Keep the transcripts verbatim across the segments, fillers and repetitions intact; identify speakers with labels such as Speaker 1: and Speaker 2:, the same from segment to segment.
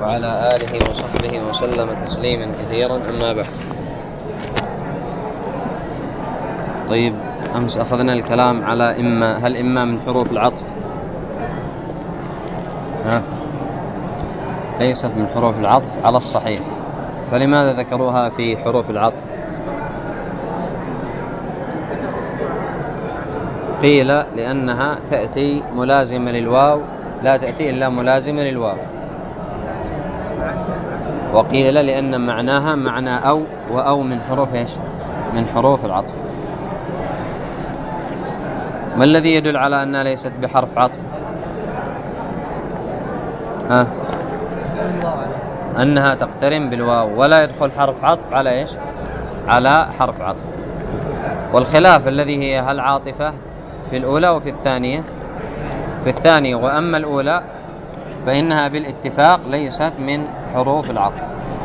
Speaker 1: وعلى آله وصحبه وسلم تسليما كثيرا، أما بعد. طيب، أمس أخذنا الكلام على إما. هل إما من حروف العطف؟ ها؟ ليست من حروف العطف على الصحيح. فلماذا ذكروها في حروف العطف؟ قيل لأنها تأتي ملازمة للواو، لا تأتي إلا ملازمة للواو. وقيل لأن معناها معنى أو، وأو من حروف إيش؟ من حروف العطف. ما الذي يدل على أنها ليست بحرف عطف؟ ها؟ أنها تقترن بالواو ولا يدخل حرف عطف على إيش؟ على حرف عطف. والخلاف الذي هي هل عاطفة في الأولى وفي الثانية؟ في الثانية. وأما الأولى فإنها بالاتفاق ليست من حروف العطف.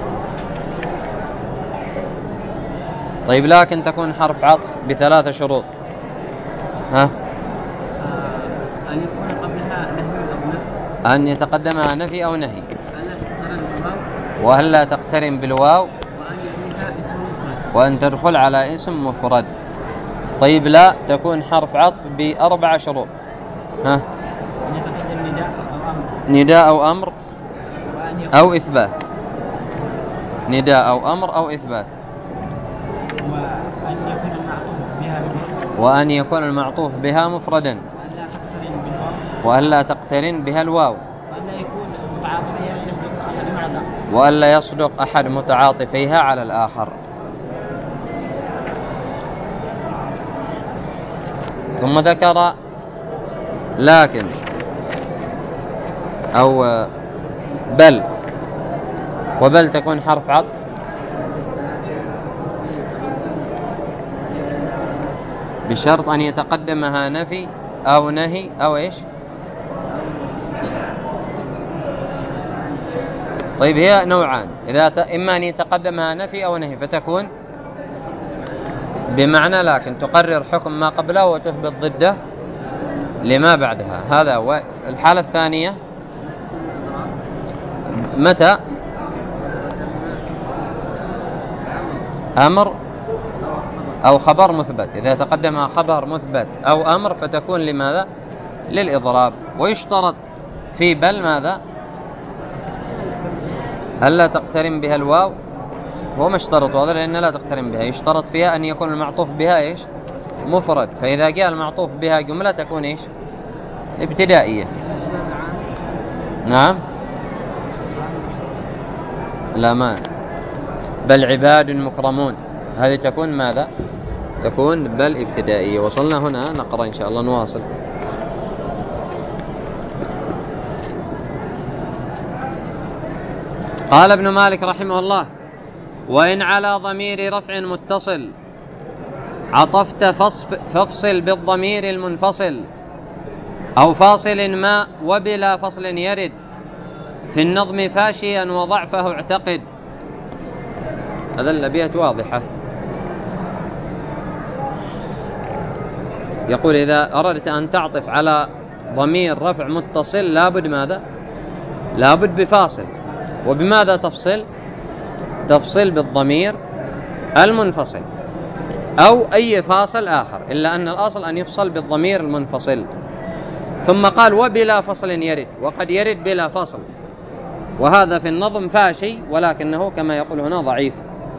Speaker 1: طيب، لكن تكون حرف عطف بثلاثة شروط. ها؟
Speaker 2: أن يكون قبلها نهي أو نفي،
Speaker 1: أن يتقدمها نفي أو نهي، وهل لا تقترن بالواو، وأن تدخل على اسم مفرد. طيب، لا تكون حرف عطف بأربع شروط. ها؟ نداء أو أمر أو إثبات. نداء أو أمر أو إثبات. وأن يكون المعطوف بها مفردا، وأن لا تقترن بها الواو، وأن لا يصدق أحد متعاطفيها على الآخر. ثم ذكر لكن أو بل، وبل تكون حرف عطف بشرط أن يتقدمها نفي أو نهي أو إيش؟ طيب، هي نوعان. إذا ت... إما أن يتقدمها نفي أو نهي فتكون بمعنى لكن تقرر حكم ما قبله وتثبت ضده لما بعدها. هذا. والحالة الثانية متى؟ أمر أو خبر مثبت. إذا تقدمها خبر مثبت أو أمر فتكون لماذا؟ للإضراب. ويشترط في بل ماذا؟ ألا تقترن بها الواو. هو ما اشترط هذا لأن لا تقترن بها. يشترط فيها أن يكون المعطوف بها إيش؟ مفرد. فإذا جاء المعطوف بها جملة تكون إيش؟ ابتدائية. نعم. لا، ما بل عباد مكرمون، هذه تكون ماذا؟ تكون بل ابتدائية. وصلنا هنا، نقرأ إن شاء الله، نواصل. قال ابن مالك رحمه الله: وإن على ضمير رفع متصل عطفت فافصل بالضمير المنفصل، أو فاصل ما وبلا فصل يرد في النظم فاشيا وضعفه اعتقد. هذا الأبيات واضحة. يقول إذا أردت أن تعطف على ضمير رفع متصل لابد ماذا؟ لابد بفاصل. وبماذا تفصل؟ تفصل بالضمير المنفصل أو أي فاصل آخر، إلا أن الأصل أن يفصل بالضمير المنفصل. ثم قال وبلا فصل يرد، وقد يرد بلا فصل، وهذا في النظم فاشي ولكنه كما يقول هنا ضعيف.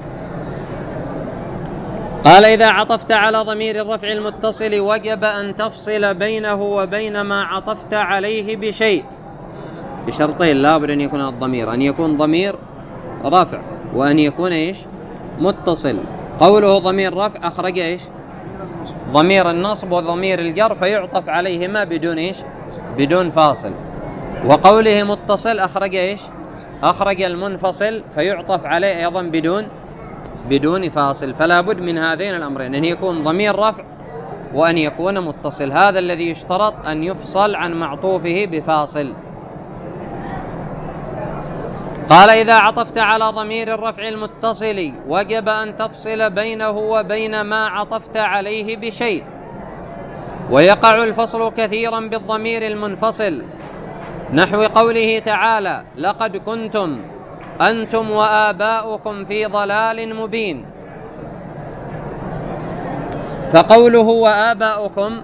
Speaker 1: قال إذا عطفت على ضمير الرفع المتصل وجب أن تفصل بينه وبين ما عطفت عليه بشيء، بشرطين. لابد أن يكون الضمير أن يكون ضمير رفع، وأن يكون إيش؟ متصل. قوله ضمير رفع أخرج إيش؟ ضمير النصب وضمير الجر، فيعطف عليهما بدون إيش؟ بدون فاصل. وقوله متصل أخرج إيش؟ أخرج المنفصل، فيعطف عليه أيضا بدون بدون فاصل. فلا بد من هذين الأمرين، أن يكون ضمير رفع وأن يكون متصل. هذا الذي يشترط أن يفصل عن معطوفه بفاصل. قال إذا عطفت على ضمير الرفع المتصل وجب أن تفصل بينه وبين ما عطفت عليه بشيء، ويقع الفصل كثيرا بالضمير المنفصل نحو قوله تعالى لقد كنتم أنتم وآباؤكم في ضلال مبين. فقوله وآباؤكم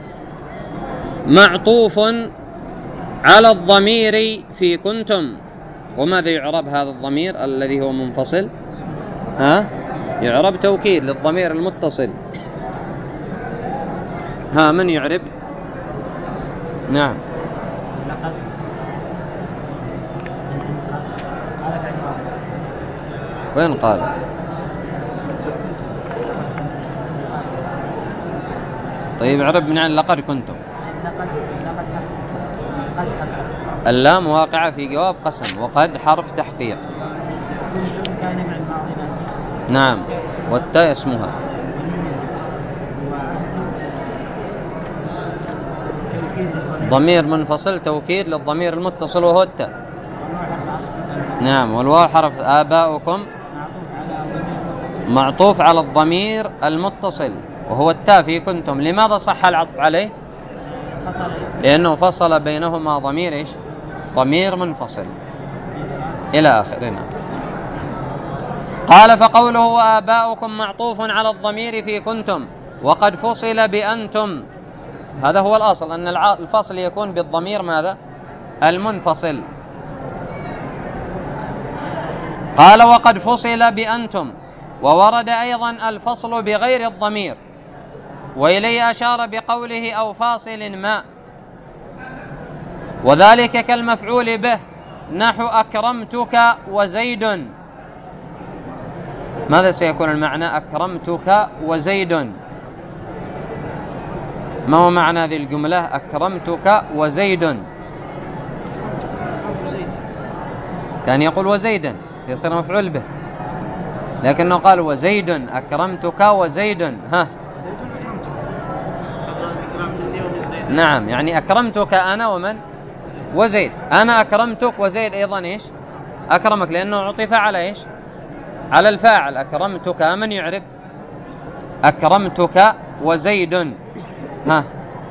Speaker 1: معطوف على الضمير في كنتم. وماذا يعرب هذا الضمير الذي هو منفصل؟ ها؟ يعرب توكيد للضمير المتصل. ها من يعرب؟ نعم. وين قال؟ طيب عرب من عن لقد كنتم. اللام واقعة في جواب قسم، وقد حرف تحقيق. نعم، والتاء اسمها. ضمير منفصل توكيد للضمير المتصل وهو التاء. نعم، والواو حرف. آباؤكم معطوف على الضمير المتصل وهو التاء في كنتم. لماذا صح العطف عليه؟ لأنه فصل بينهما ضمير إيش؟ ضمير منفصل إلى آخرنا. قال فقوله وآباؤكم معطوف على الضمير في كنتم وقد فصل بأنتم. هذا هو الأصل، أن الفصل يكون بالضمير ماذا؟ المنفصل. قال وقد فصل بأنتم. وورد أيضا الفصل بغير الضمير، وإليه أشار بقوله أو فاصل ما، وذلك كالمفعول به نحو أكرمتك وزيد. ماذا سيكون المعنى؟ أكرمتك وزيد. ما هو معنى هذه الجملة أكرمتك وزيد؟ كان يقول وزيدا سيصير مفعول به، لكنه قال وزيد. أكرمتك وزيد. ها نعم، يعني أكرمتك أنا ومن؟ وزيد. أنا أكرمتك وزيد أيضا إيش؟ أكرمك، لأنه عطف على إيش؟ على الفاعل. أكرمتك من يعرب؟ أكرمتك وزيد. ها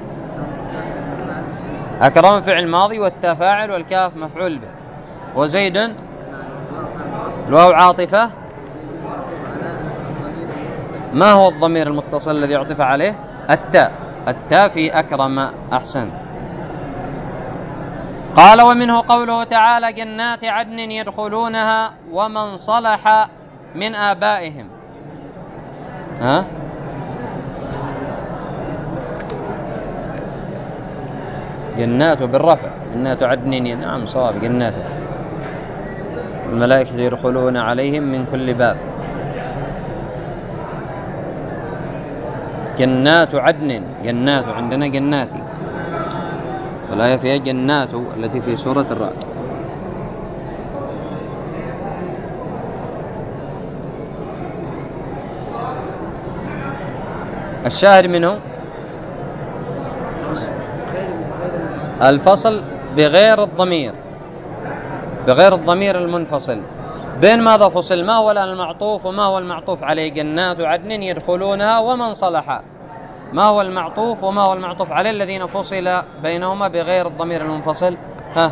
Speaker 1: أكرم فعل ماضي والتاء فاعل والكاف مفعول به، وزيد الواو عاطفة. ما هو الضمير المتصل الذي عطف عليه؟ التاء. التاء في أكرم. أحسن. قال ومنه قوله تعالى جنات عدن يدخلونها ومن صلح من آبائهم. ها جنات بالرفع، جنات عدن. نعم صواب، جنات. الملائكة يدخلون عليهم من كل باب. جنات عدن، جنات عندنا جناتي، والآية فيها جنات التي في سورة الرعد. الشاهد منه الفصل بغير الضمير، بغير الضمير المنفصل. بين ماذا فصل؟ ما هو الآن المعطوف وما هو المعطوف عليه؟ جنات عدن يدخلونها ومن صلح. ما هو المعطوف وما هو المعطوف عليه الذين فصل بينهما بغير الضمير المنفصل؟ ها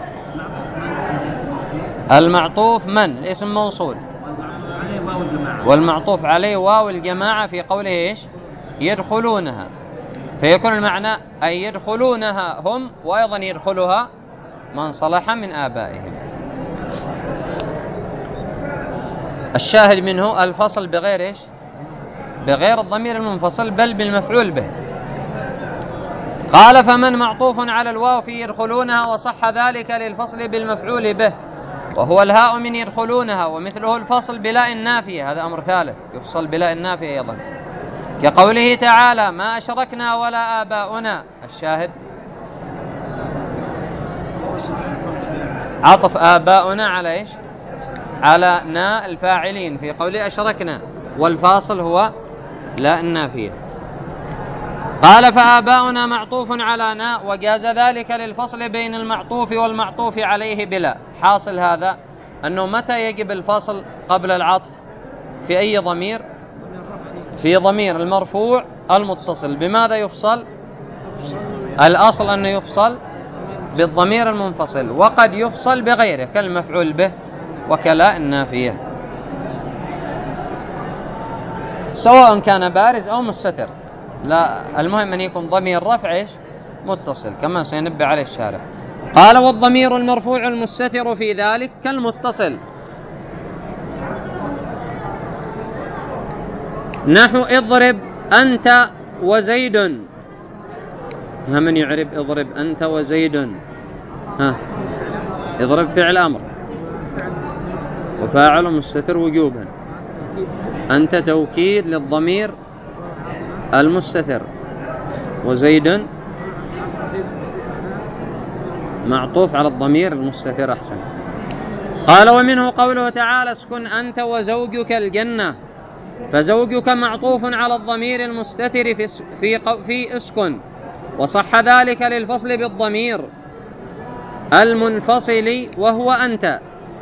Speaker 1: المعطوف من؟ الاسم موصول، والمعطوف عليه واو الجماعة في قوله إيش؟ يدخلونها. فيكون المعنى أي يدخلونها هم، وأيضا يدخلها من صلح من آبائهم. الشاهد منه الفصل بغير إيش؟ بغير الضمير المنفصل، بل بالمفعول به. قال فمن معطوف على الواو في يدخلونها، وصح ذلك للفصل بالمفعول به، وهو الهاء من يدخلونها، ومثله الفصل بلاء النافية. هذا أمر ثالث، يفصل بلاء النافية أيضا، كقوله تعالى ما أشركنا ولا آباؤنا. الشاهد عطف آباؤنا على إيش؟ على نا الفاعلين في قوله أشركنا، والفاصل هو لا النافية. قال فآباؤنا معطوف على نا، وجاز ذلك للفصل بين المعطوف والمعطوف عليه بلا. حاصل هذا أنه متى يجب الفصل قبل العطف؟ في أي ضمير؟ في ضمير المرفوع المتصل. بماذا يفصل؟ الأصل أنه يفصل بالضمير المنفصل، وقد يفصل بغيره كالمفعول به وكلا النافية، سواء كان بارز أو مستتر، لا المهم أن يكون ضمير رفع إيش متصل كما سينبه عليه الشارح. قال والضمير المرفوع المستتر في ذلك كالمتصل، نحو اضرب أنت وزيد. ها من يعرب اضرب أنت وزيد؟ ها اضرب فعل أمر وفاعل مستتر وجوبا، أنت توكيد للضمير المستتر، وزيد معطوف على الضمير المستتر. أحسن. قال ومنه قوله تعالى اسكن أنت وزوجك الجنة، فزوجك معطوف على الضمير المستتر في في في اسكن، وصح ذلك للفصل بالضمير المنفصل وهو أنت،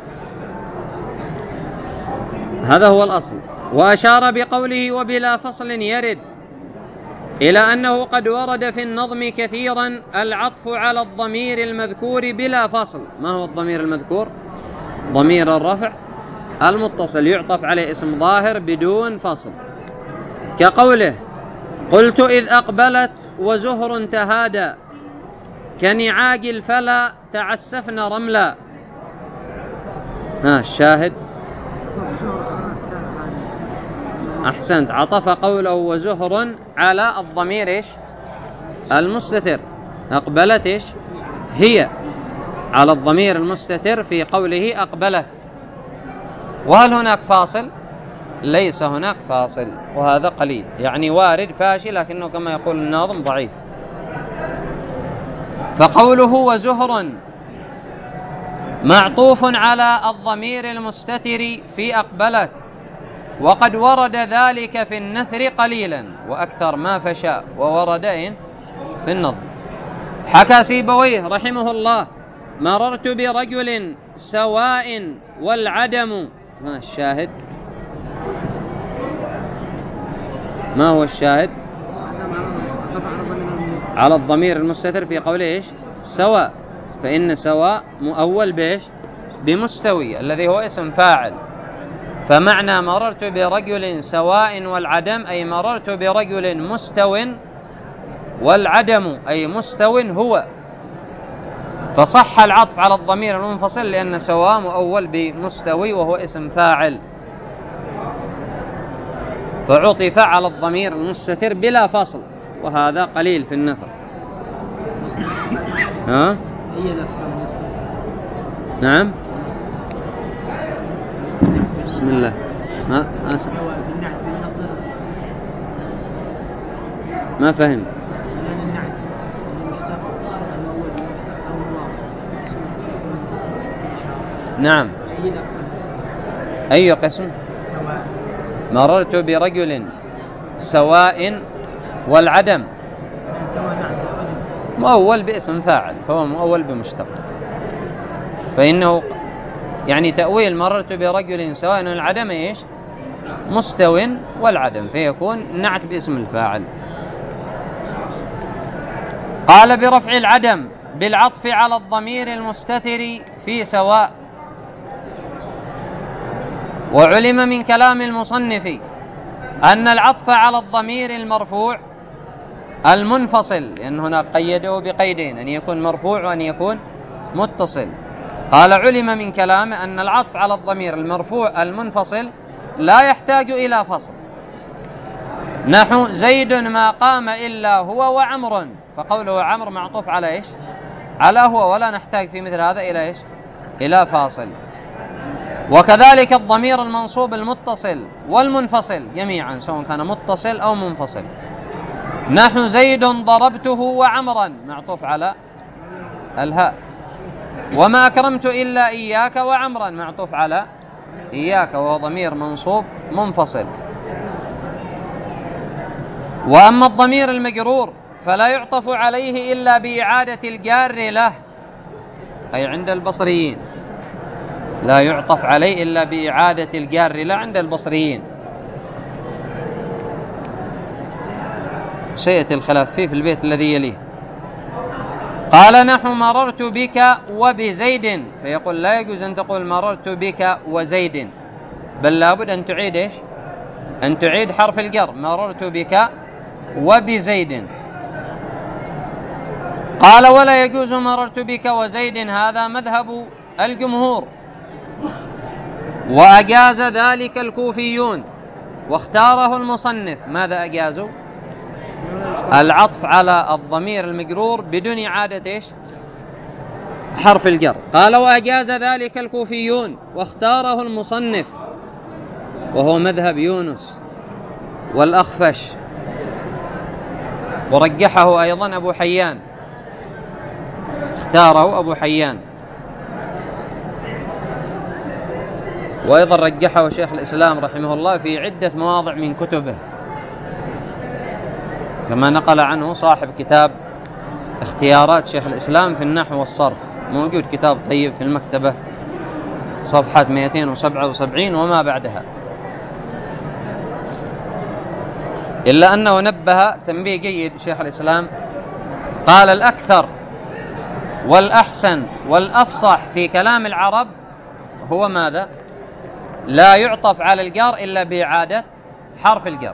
Speaker 1: هذا هو الأصل. وأشار بقوله وبلا فصل يرد إلى أنه قد ورد في النظم كثيرا العطف على الضمير المذكور بلا فصل. ما هو الضمير المذكور؟ ضمير الرفع المتصل يعطف عليه اسم ظاهر بدون فصل، كقوله قلت إذ أقبلت وزهر تهادى، كنعاج الفلا تعسفن رملا. ها الشاهد. أحسنت. عطف قوله وزهر على الضمير إيش المستتر، أقبلت إيش هي على الضمير المستتر في قوله أقبلت. وهل هناك فاصل؟ ليس هناك فاصل، وهذا قليل، يعني وارد فاشل لكنه كما يقول الناظم ضعيف. فقوله وزهر معطوف على الضمير المستتر في أقبلت، وقد ورد ذلك في النثر قليلا وأكثر ما فشاء وورد في النظم. حكى سيبويه رحمه الله مررت برجل سواء والعدم. ما الشاهد؟ ما هو الشاهد؟ على الضمير المستتر في قوله إيش سواء، فإن سواء مؤول بإيش بمستوي الذي هو اسم فاعل، فمعنى مررت برجل سواء والعدم أي مررت برجل مستو، والعدم أي مستو هو، فصح العطف على الضمير المنفصل لأن سواء مؤول بمستوي وهو اسم فاعل، فعطف على الضمير المستتر بلا فصل، وهذا قليل في النثر. ها؟ نعم. بسم الله. ها؟ أسف. ما فهم. نعم. أي قسم؟ مررت برجل سواء والعدم مؤول باسم فاعل، فهو مؤول بمشتق، فإنه يعني تأويل مررت برجل سواء والعدم إيش مستو والعدم، فيكون نعت باسم الفاعل. قال برفع العدم بالعطف على الضمير المستتر في سواء. وعلم من كلام المصنف أن العطف على الضمير المرفوع المنفصل، لأن هنا قيده بقيدين، أن يكون مرفوع وأن يكون متصل. قال علم من كلامه أن العطف على الضمير المرفوع المنفصل لا يحتاج إلى فصل، نحو زيد ما قام إلا هو وعمر، فقوله عمر معطوف على إيش على هو، ولا نحتاج في مثل هذا إلى إيش إلى فاصل. وكذلك الضمير المنصوب المتصل والمنفصل جميعا سواء كان متصل أو منفصل، نحو زيد ضربته وعمرا معطوف على الهاء، وما أكرمت إلا إياك وعمرا معطوف على إياك وهو ضمير منصوب منفصل. وأما الضمير المجرور فلا يعطف عليه إلا بإعادة الجار له، أي عند البصريين لا يعطف عليه إلا بإعادة الجار له عند البصريين، سيأتي الخلاف فيه في البيت الذي يليه. قال نحو مررت بك وبزيد، فيقول لا يجوز أن تقول مررت بك وزيد، بل لابد أن تعيد إيش؟ أن تعيد حرف الجر، مررت بك وبزيد. قال ولا يجوز مررت بك وزيد، هذا مذهب الجمهور، وأجاز ذلك الكوفيون، واختاره المصنف. ماذا أجازوا؟ العطف على الضمير المجرور بدون إعادة إيش؟ حرف الجر. قال وأجاز ذلك الكوفيون واختاره المصنف، وهو مذهب يونس والأخفش، ورجحه أيضا أبو حيان، اختاره أبو حيان، وأيضا رجحه شيخ الإسلام رحمه الله في عدة مواضع من كتبه، كما نقل عنه صاحب كتاب اختيارات شيخ الإسلام في النحو والصرف، موجود كتاب طيب في المكتبة، صفحة مئتين وسبعة وسبعين وما بعدها. إلا أنه نبه تنبيه جيد شيخ الإسلام، قال الأكثر والأحسن والأفصح في كلام العرب هو ماذا؟ لا يعطف على الجار إلا بإعادة حرف الجر.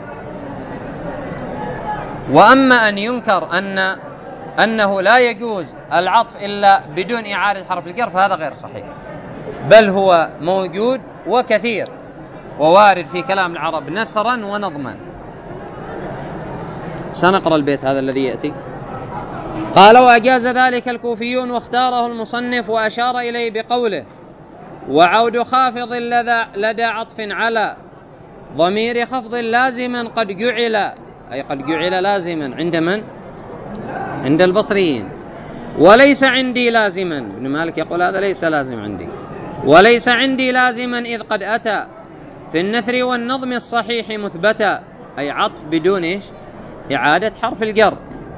Speaker 1: وأما أن ينكر أن أنه لا يجوز العطف إلا بدون إعادة حرف الجر فهذا غير صحيح، بل هو موجود وكثير ووارد في كلام العرب نثرا ونظما. سنقرأ البيت هذا الذي يأتي. قال وأجاز ذلك الكوفيون واختاره المصنف، وأشار إليه بقوله وعود خافض لدى عطف على ضمير خفض لازما قد جعل، أي قد جعل لازما عند من؟ عند البصريين. وليس عندي لازما، ابن مالك يقول هذا ليس لازم عندي. وليس عندي لازما إذ قد أتى في النثر والنظم الصحيح مثبتا، أي عطف بدون إيش؟ إعادة حرف الجر.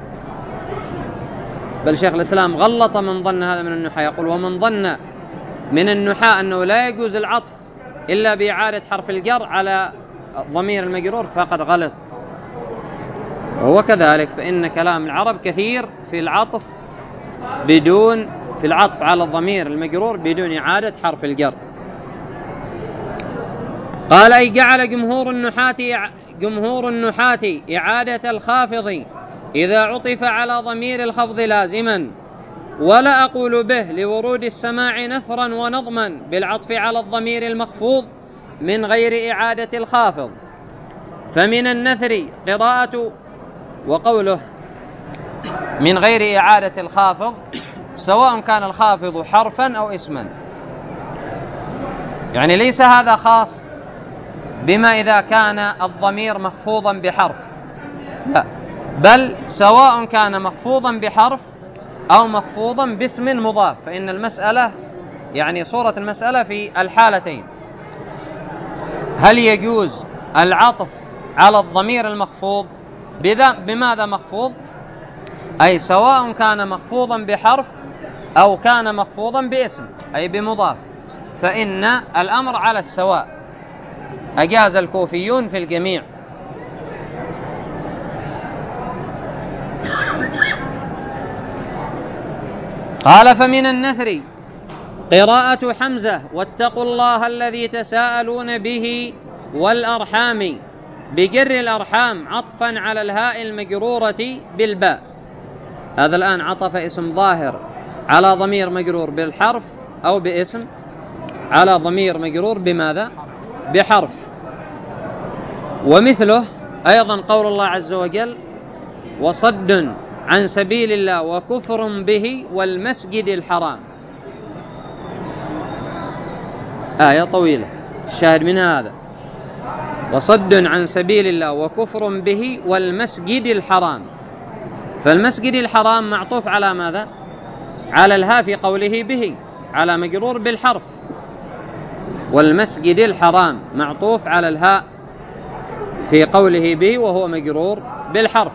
Speaker 1: بل شيخ الإسلام غلط من ظن هذا من النحاة، يقول ومن ظن من النحاة أنه لا يجوز العطف إلا بإعادة حرف الجر على ضمير المجرور فقد غلط. وهو كذلك، فإن كلام العرب كثير في العطف بدون في العطف على الضمير المجرور بدون إعادة حرف الجر. قال أي جعل جمهور النحاة جمهور النحاة إعادة الخافض إذا عطف على ضمير الخفض لازما، ولا أقول به لورود السماع نثرا ونظما بالعطف على الضمير المخفوض من غير إعادة الخافض. فمن النثر قراءة، وقوله من غير إعادة الخافض سواء كان الخافض حرفا أو اسما، يعني ليس هذا خاص بما إذا كان الضمير مخفوضا بحرف، لا، بل سواء كان مخفوضا بحرف أو مخفوضا باسم مضاف، فإن المسألة يعني صورة المسألة في الحالتين. هل يجوز العطف على الضمير المخفوض بماذا مخفوض؟ أي سواء كان مخفوضا بحرف أو كان مخفوضا باسم أي بمضاف، فإن الأمر على السواء، أجاز الكوفيون في الجميع. قال فمن النثر قراءة حمزة واتقوا الله الذي تساءلون به والأرحام بجر الأرحام عطفا على الهاء المجرورة بالباء. هذا الآن عطف اسم ظاهر على ضمير مجرور بالحرف أو باسم على ضمير مجرور بماذا؟ بحرف. ومثله أيضا قول الله عز وجل وصد عن سبيل الله وكفر به والمسجد الحرام، آية طويلة الشاهد من هذا وصد عن سبيل الله وكفر به والمسجد الحرام. فالمسجد الحرام معطوف على ماذا؟ على الهاء في قوله به على مجرور بالحرف، والمسجد الحرام معطوف على الهاء في قوله به وهو مجرور بالحرف.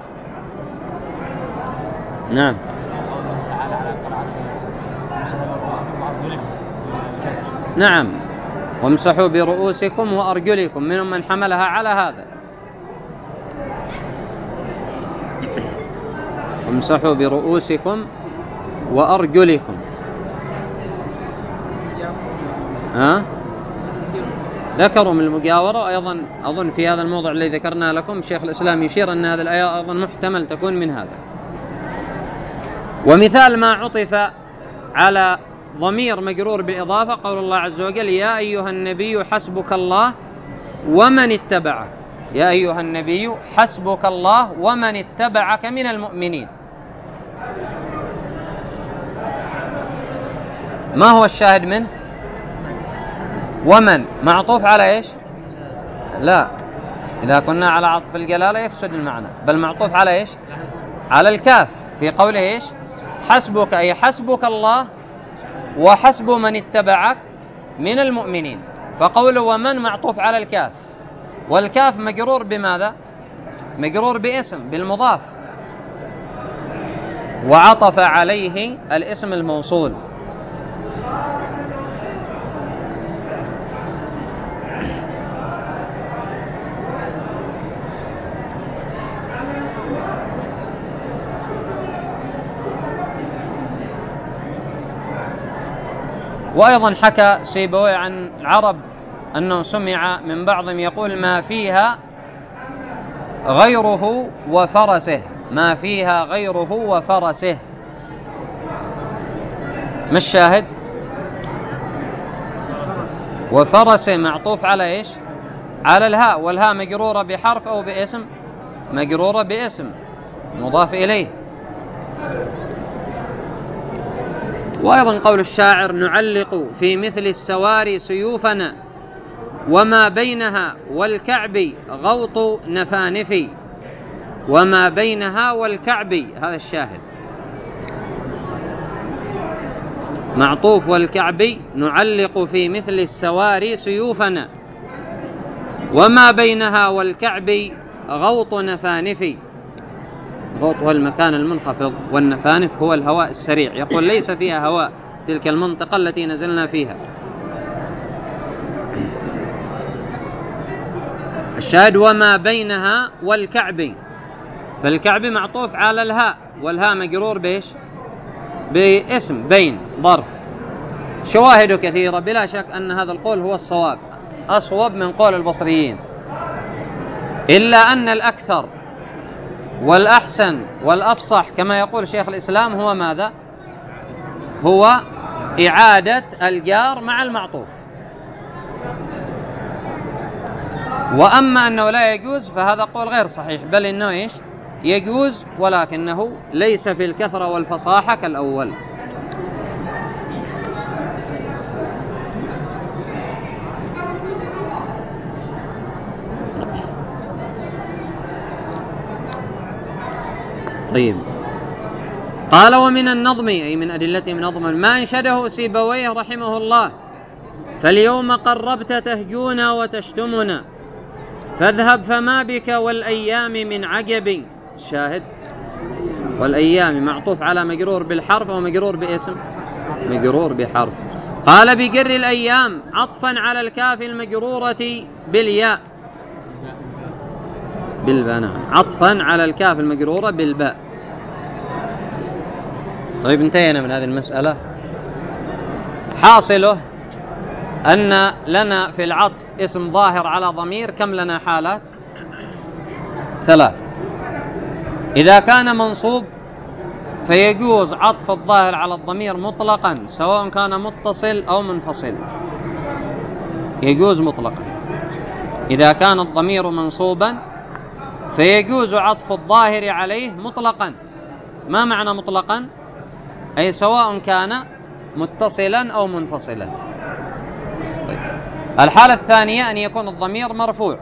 Speaker 1: نعم. نعم وامسحوا برؤوسكم وأرجلكم، منهم من حملها على هذا. وامسحوا برؤوسكم وأرجلكم. ها؟ ذكروا من المجاورة أيضا. أظن في هذا الموضع الذي ذكرنا لكم شيخ الإسلام يشير أن هذه الآية أيضا محتمل تكون من هذا. ومثال ما عطف على ضمير مجرور بالإضافة قول الله عز وجل يا أيها النبي حسبك الله ومن اتبعك. يا أيها النبي حسبك الله ومن اتبعك من المؤمنين. ما هو الشاهد منه؟ ومن معطوف على إيش؟ لا، إذا كنا على عطف الجلالة يفسد المعنى، بل معطوف على إيش؟ على الكاف في قوله إيش؟ حسبك، أي حسبك الله وحسب من اتبعك من المؤمنين. فقوله ومن معطوف على الكاف، والكاف مجرور بماذا؟ مجرور باسم بالمضاف، وعطف عليه الاسم الموصول. وأيضا حكى سيبويه عن العرب أنه سمع من بعضهم يقول ما فيها غيره وفرسه، ما فيها غيره وفرسه. ما الشاهد؟ وفرسه معطوف على إيش؟ على الهاء، والهاء مجرورة بحرف أو باسم؟ مجرورة باسم مضاف إليه. وأيضا قول الشاعر نعلق في مثل السواري سيوفنا وما بينها والكعب غوط نفانف. وما بينها والكعب، هذا الشاهد معطوف والكعب نعلق في مثل السواري سيوفنا وما بينها والكعب غوط نفانف. غوط هو المكان المنخفض، والنفانف هو الهواء السريع. يقول ليس فيها هواء تلك المنطقة التي نزلنا فيها. الشاهد وما بينها والكعب، فالكعب معطوف على الهاء، والهاء مجرور بإيش؟ باسم بين ظرف. شواهد كثيرة، بلا شك أن هذا القول هو الصواب، أصوب من قول البصريين، إلا أن الأكثر والأحسن والأفصح كما يقول شيخ الإسلام هو ماذا؟ هو إعادة الجار مع المعطوف. وأما أنه لا يجوز فهذا قول غير صحيح، بل إنه إيش؟ يجوز، ولكنه ليس في الكثرة والفصاحة كالأول. طيب، قال ومن النظم، أي من أدلته من نظم ما أنشده سيبويه رحمه الله فاليوم قربت تهجونا وتشتمنا فاذهب فما بك والأيام من عجب. شاهد والأيام معطوف على مجرور بالحرف أو مجرور باسم؟ مجرور بحرف. قال بجر الأيام عطفا على الكاف المجرورة بالياء بالباء، نعم، عطفا على الكاف المجرورة بالباء. طيب، انتهينا من هذه المسألة. حاصله أن لنا في العطف اسم ظاهر على ضمير كم لنا حالات؟ ثلاث. إذا كان منصوب فيجوز عطف الظاهر على الضمير مطلقا سواء كان متصل أو منفصل، يجوز مطلقا. إذا كان الضمير منصوبا فيجوز عطف الظاهر عليه مطلقا. ما معنى مطلقا؟ أي سواء كان متصلا أو منفصلا. طيب. الحالة الثانية أن يكون الضمير مرفوع،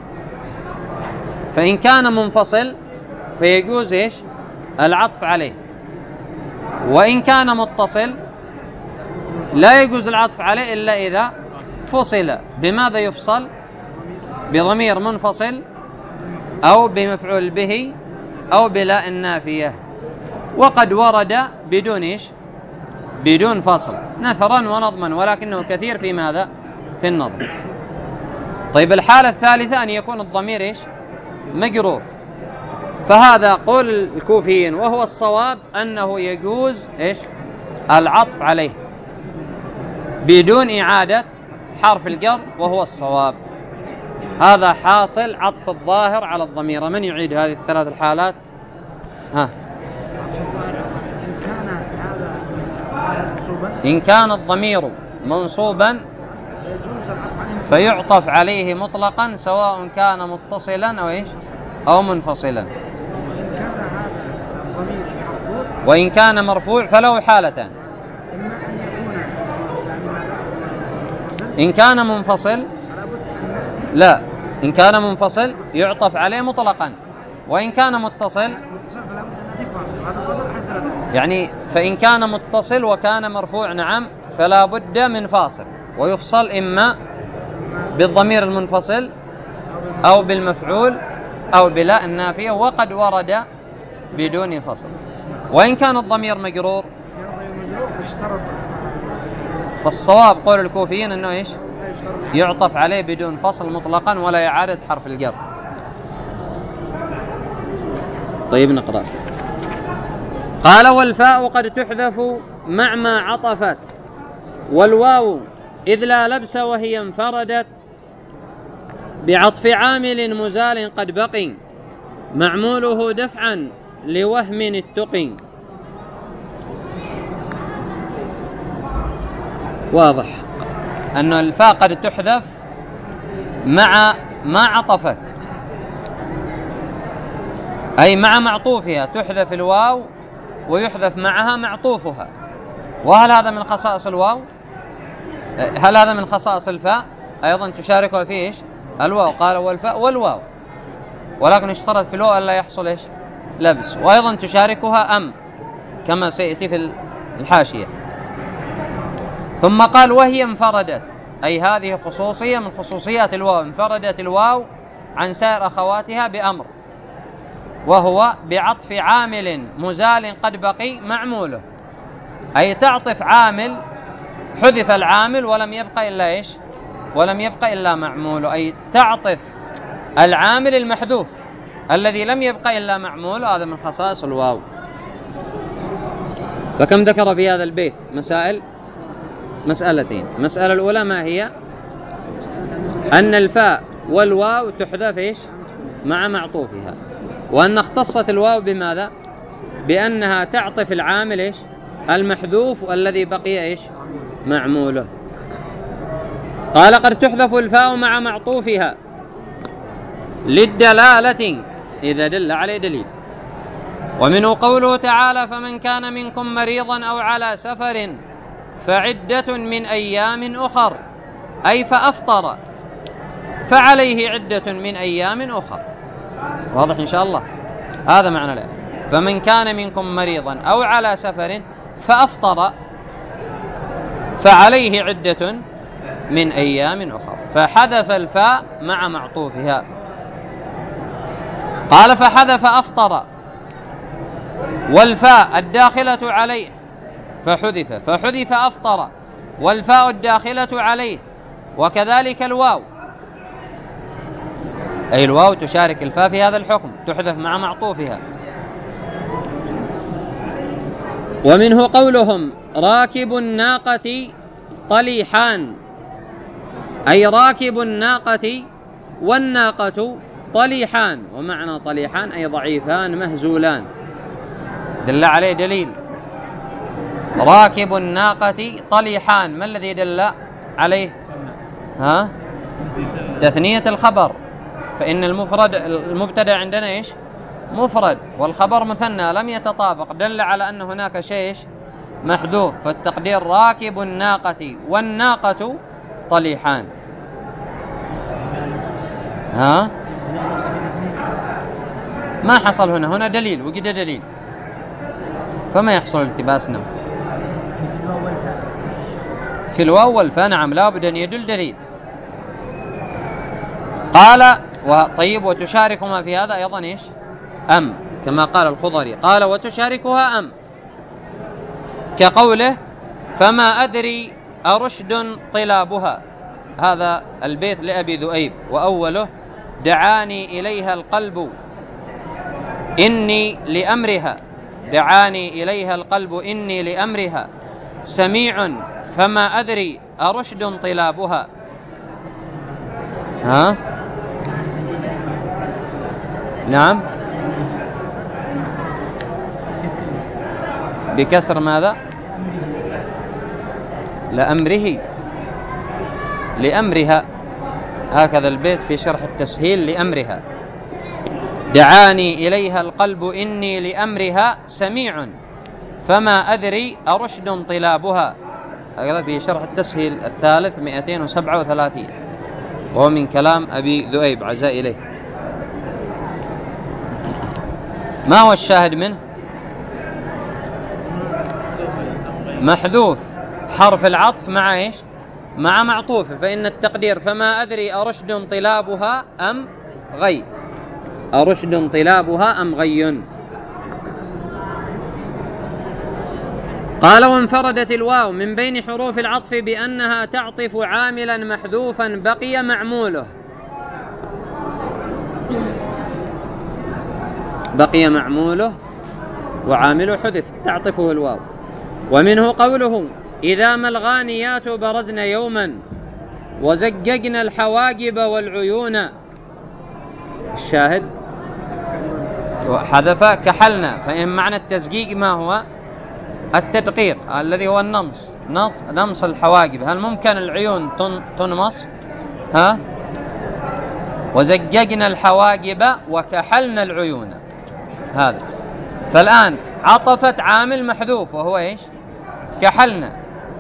Speaker 1: فإن كان منفصل فيجوز إيش؟ العطف عليه. وإن كان متصل لا يجوز العطف عليه إلا إذا فصل. بماذا يفصل؟ بضمير منفصل أو بمفعول به أو بلا النافية. وقد ورد بدون إيش؟ بدون فصل نثرا ونظما، ولكنه كثير في ماذا؟ في النظم. طيب، الحالة الثالثة أن يكون الضمير إيش؟ مجرور، فهذا قول الكوفيين، وهو الصواب أنه يجوز إيش العطف عليه بدون إعادة حرف الجر، وهو الصواب. هذا حاصل عطف الظاهر على الضمير. من يعيد هذه الثلاث الحالات؟ ها. إن كان الضمير منصوبا فيعطف عليه مطلقا سواء كان متصلا أو إيش أو منفصلا. وإن كان مرفوع فله حالتان: إن كان منفصل لا إن كان منفصل يعطف عليه مطلقا، وإن كان متصل يعني فإن كان متصل وكان مرفوع نعم فلا بد من فاصل، ويفصل إما بالضمير المنفصل أو بالمفعول أو بلا النافية، وقد ورد بدون فصل. وإن كان الضمير مجرور فالصواب قول الكوفيين أنه إيش يعطف عليه بدون فصل مطلقا ولا إعادة حرف الجر. طيب نقرأ. قال: والفاء قد تحذف مع ما عطفت، والواو إذ لا لبس وهي انفردت، بعطف عامل مزال قد بقي، معموله دفعا لوهم اتقي. واضح أن الفاء قد تحذف مع ما عطفت، أي مع معطوفها، تحذف الواو ويحذف معها معطوفها. وهل هذا من خصائص الواو؟ هل هذا من خصائص الفاء؟ أيضا تشاركها في إيش الواو. قال: والفاء والواو، ولكن اشترط في الواو ألا يحصل إيش لبس. وأيضا تشاركها أم كما سيأتي في الحاشية. ثم قال: وهي انفردت، أي هذه خصوصية من خصوصيات الواو، انفردت الواو عن سائر أخواتها بأمر، وهو بعطف عامل مزال قد بقي معموله، أي تعطف عامل حذف العامل ولم يبقى إلا إيش ولم يبقى إلا معموله، أي تعطف العامل المحذوف الذي لم يبقى إلا معموله. هذا من خصائص الواو. فكم ذكر في هذا البيت مسائل؟ مسألتين. المسألة الأولى ما هي؟ أن الفاء والواو تحذف إيش مع معطوفها، وأن اختصت الواو بماذا؟ بأنها تعطف العامل إيش المحذوف والذي بقي إيش معموله. قال: قد تحذف الفاء مع معطوفها للدلالة إذا دل عليه دليل. ومنه قوله تعالى: فمن كان منكم مريضا أو على سفر فعدة من أيام أخر، أي فأفطر فعليه عدة من أيام أخر. واضح إن شاء الله؟ هذا معنى الآية. فمن كان منكم مريضا أو على سفر فأفطر فعليه عدة من أيام أخر، فحذف الفاء مع معطوفها. قال: فحذف أفطر، والفاء الداخلة عليه فحذف، فحذف أفطر، والفاء الداخلة عليه، وكذلك الواو، أي الواو تشارك الفاء في هذا الحكم، تحذف مع معطوفها. ومنه قولهم: راكب الناقة طليحان، أي راكب الناقة والناقة طليحان، ومعنى طليحان أي ضعيفان مهزولان، دل عليه دليل. راكب الناقة طليحان، ما الذي دل عليه؟ ها؟ تثنية الخبر، فإن المفرد المبتدأ عندنا إيش مفرد، والخبر مثنى لم يتطابق، دل على أن هناك شيء محذوف، فالتقدير راكب الناقة والناقة طليحان. ها؟ ما حصل هنا، هنا دليل وجد دليل، فما يحصل التباس. نعم في الواو والفاء، نعم لا بد أن يدل دليل. قال: وطيب وتشاركهما في هذا أيضا إيش أم، كما قال الخضري، قال: وتشاركها أم، كقوله: فما أدري أرشد طلابها. هذا البيت لأبي ذؤيب، وأوله: دعاني إليها القلب إني لأمرها، دعاني إليها القلب إني لأمرها سميع فما أدري أرشد طلابها. ها؟ نعم، بكسر ماذا؟ لأمره، لأمرها، هكذا البيت في شرح التسهيل، لأمرها. دعاني إليها القلب إني لأمرها سميع فما أدري أرشد طلابها، هكذا في شرح التسهيل الثالث مئتين وسبعة وثلاثين، وهو من كلام أبي ذؤيب عزاء إليه. ما هو الشاهد منه؟ محذوف حرف العطف مع إيش؟ مع معطوف، فإن التقدير فما أدري أرشد طلابها أم غي، أرشد طلابها أم غي. قال وانفردت الواو من بين حروف العطف بأنها تعطف عاملا محذوفا بقي معموله، بقي معموله وعامله حذف تعطفه الواو. ومنه قوله إذا ما الغانيات برزن يوما وزججنا الحواجب والعيون، الشاهد حذف كحلنا، فإن معنى التزجيج ما هو؟ التدقيق الذي هو النمص، نمص الحواجب. هل ممكن العيون تنمص؟ ها؟ وزججنا الحواجب وكحلنا العيون، هذا. فالآن عطفت عامل محذوف وهو إيش؟ كحلنا.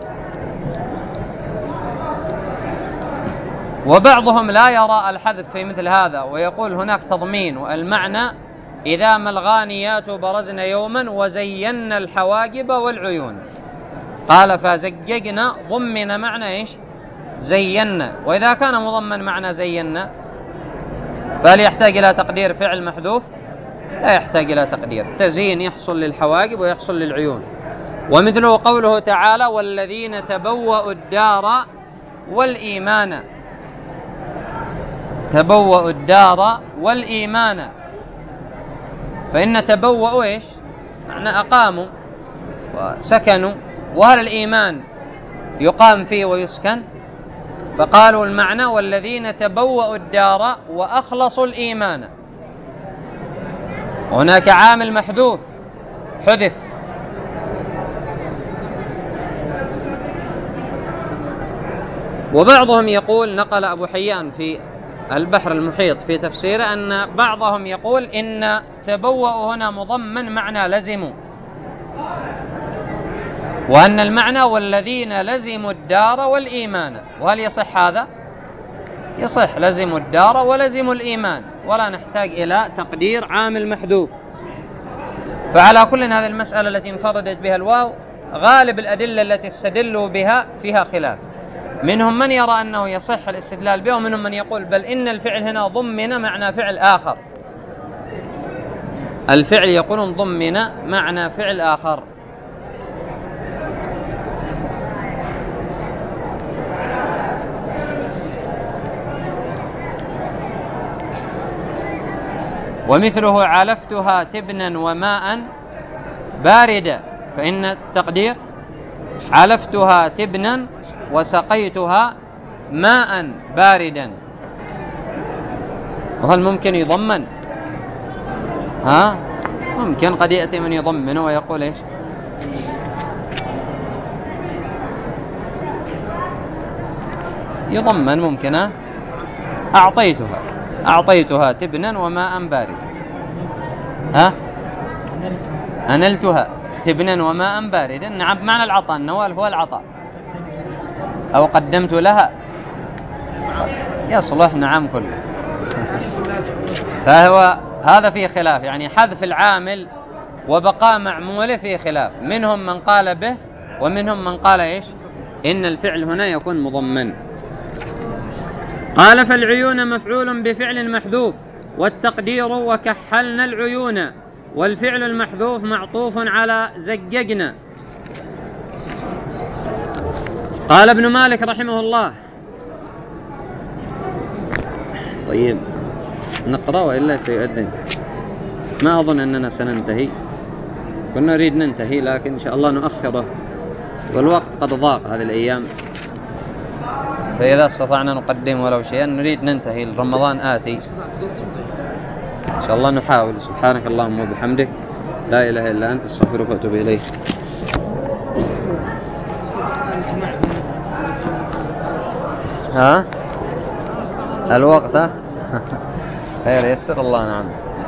Speaker 1: وبعضهم لا يرى الحذف في مثل هذا ويقول هناك تضمين، والمعنى إذا ما الغانيات برزن يوما وزينا الحواجب والعيون. قال فزججنا ضمن معنى إيش؟ زينا. وإذا كان مضمن معنى زينا فهل يحتاج إلى تقدير فعل محذوف؟ لا يحتاج إلى تقدير، تزيين يحصل للحواجب ويحصل للعيون. ومثله قوله تعالى والذين تبوأوا الدار والإيمان، تبوأوا الدار والإيمان، فإن تبوأوا إيش؟ معنى أقاموا وسكنوا، وهل الإيمان يقام فيه ويسكن؟ فقالوا المعنى والذين تبوأوا الدار وأخلصوا الإيمان. هناك عامل محذوف حذف. وبعضهم يقول، نقل أبو حيان في البحر المحيط في تفسيره، أن بعضهم يقول إن تبوأوا هنا مضمن معنى لزموا، وأن المعنى والذين لزموا الدار والإيمان. وهل يصح هذا؟ يصح، لزموا الدار ولزموا الإيمان، ولا نحتاج إلى تقدير عامل محذوف. فعلى كل هذه المسألة التي انفردت بها الواو غالب الأدلة التي استدلوا بها فيها خلاف، منهم من يرى أنه يصح الاستدلال به، ومنهم من يقول بل إن الفعل هنا ضمن معنى فعل آخر، الفعل يقولون ضمن معنى فعل آخر. ومثله علفتها تبنا وماء باردا، فإن التقدير علفتها تبنا وسقيتها ماء باردا. وهل ممكن يضمن؟ ها؟ ممكن، قد يأتي من يضمن ويقول إيش؟ يضمن ممكن. ها؟ أعطيتها أعطيتها تبنا وماء باردا. ها؟ أنلتها تبنا وماء باردا. نعم، معنى العطاء، النوال هو العطاء. أو قدمت لها يصلح، نعم كله. فهو هذا فيه خلاف، يعني حذف العامل وبقاء معموله فيه خلاف، منهم من قال به ومنهم من قال إيش؟ إن الفعل هنا يكون مضمن. قال فالعيون مفعول بفعل محذوف، والتقدير وكحلنا العيون، والفعل المحذوف معطوف على زججنا. قال ابن مالك رحمه الله. طيب نقرأ وإلا سيؤذن. ما أظن أننا سننتهي، كنا نريد ننتهي لكن إن شاء الله نؤخره، والوقت قد ضاق هذه الأيام، فإذا استطعنا نقدم ولو شيئا. نريد ننتهي، رمضان آتي إن شاء الله نحاول. سبحانك اللهم وبحمدك، لا إله إلا أنت، استغفرك وأتوب إليك. ها الوقت ها خير يسر الله. نعم.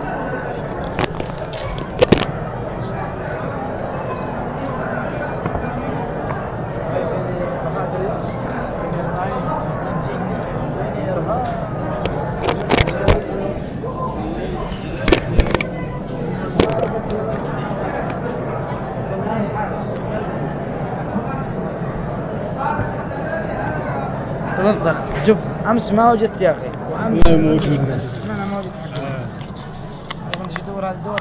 Speaker 3: تلطخ. شوف امس ما وجدت يا اخي، وامس
Speaker 4: والله موجود.
Speaker 3: انا ما وجدت.